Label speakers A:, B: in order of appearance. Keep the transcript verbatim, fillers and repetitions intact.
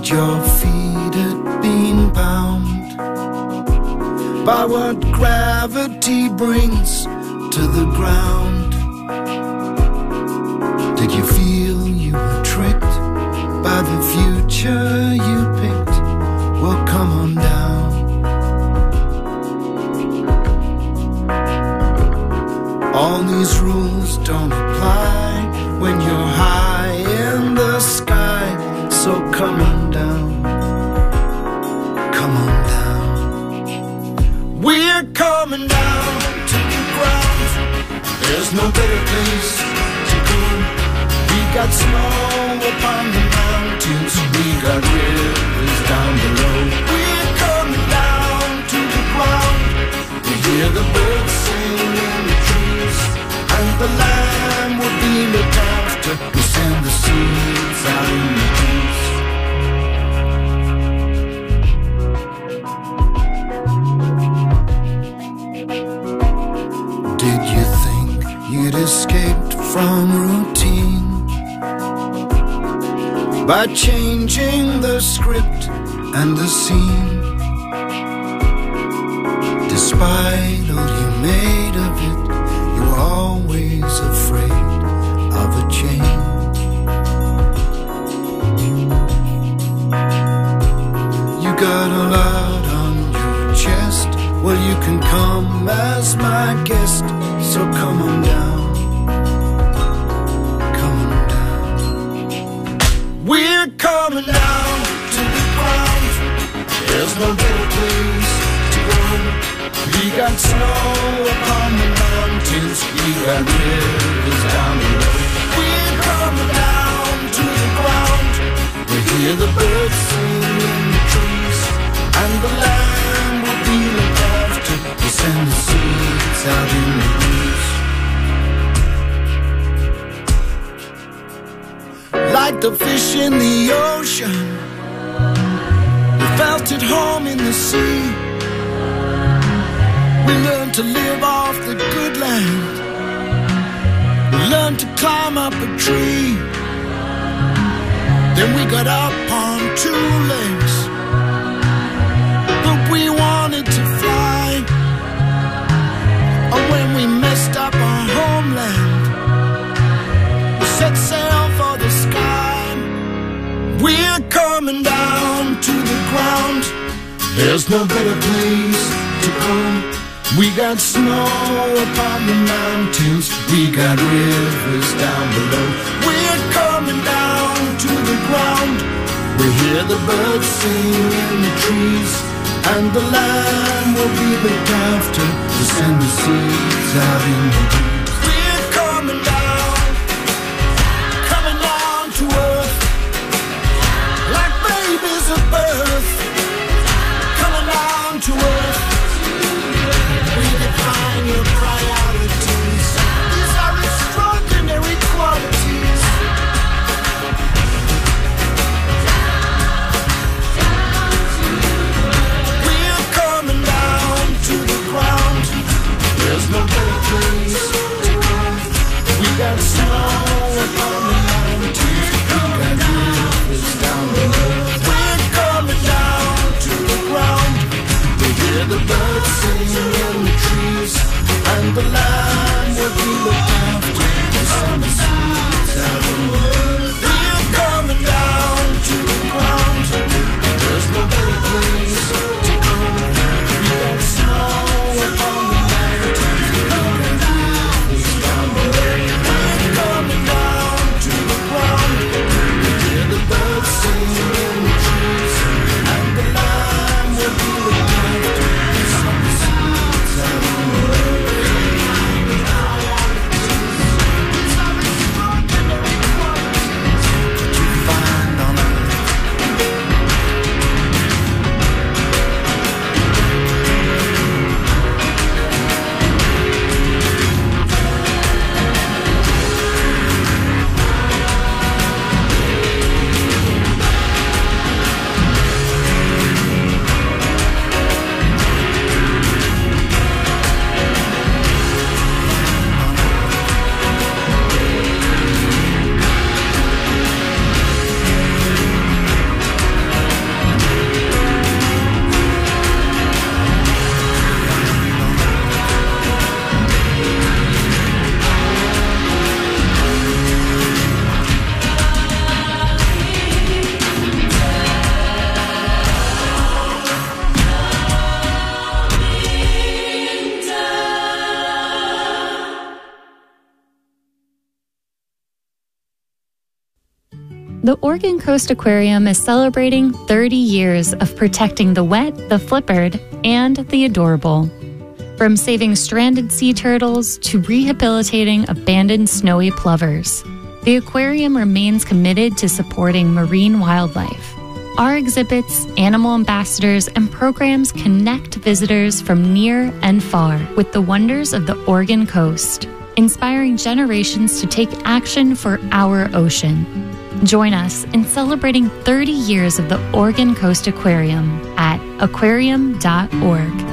A: that your feet had been bound by what gravity brings to the ground? Did you feel you were tricked by the future you picked? Well, come on down. All these rules don't apply when you're high in the sky. So come on down, come on down. We're coming down to the ground. There's no better place to go. We got snow upon the mountains, we got rivers down below. We're coming down to the ground. We hear the birds sing in the trees, and the land will be looked after. We send the seeds out in the breeze. Did you think you'd escaped from routine by changing the script and the scene? Despite all you made of it, you were always afraid of a change. You got a lot on your chest. Well, you can come as my guest. So come on down, come on down. We're coming down to the ground. There's no better place to go. We got snow upon the mountains, we got rivers down below. We're coming down to the ground. We hear the birds sing in the trees, and the land will be looked after. We send the seeds out in the breeze. Like the fish in the ocean, we felt at home in the sea. We learned to live off the good land. We learned to climb up a tree. Then we got up on two legs, but we wanted to fly. And when we messed up our homeland, we set sail for the sky. We're coming down to the ground. There's no better place to go. We got snow upon the mountains, we got rivers down below. We're coming down to the ground. We hear the birds sing in the trees, and the land will be looked after. To send the seeds out in the breeze. We're coming down, coming down to earth, like babies at birth. Coming down to earth. Redefine your priorities. These are extraordinary qualities. We're coming down to the ground. There's no better place
B: The Oregon Coast Aquarium is celebrating thirty years of protecting the wet, the flippered, and the adorable. From saving stranded sea turtles to rehabilitating abandoned snowy plovers, the aquarium remains committed to supporting marine wildlife. Our exhibits, animal ambassadors, and programs connect visitors from near and far with the wonders of the Oregon coast, inspiring generations to take action for our ocean. Join us in celebrating thirty years of the Oregon Coast Aquarium at aquarium dot org.